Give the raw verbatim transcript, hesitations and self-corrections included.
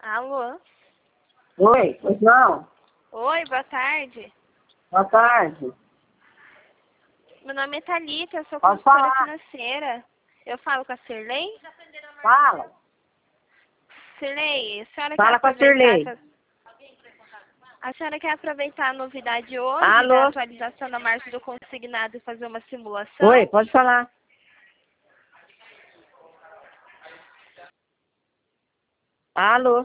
Alô? Oi, pois não? Oi, boa tarde. Boa tarde. Meu nome é Thalita, eu sou Pode consultora falar. financeira. Eu falo com a Sirlei? Fala. Sirlei, a senhora quer Fala com a aproveitar Sirlei. essa... A senhora quer aproveitar a novidade hoje Alô? da atualização da marca do consignado e fazer uma simulação? Oi, pode falar. Alô?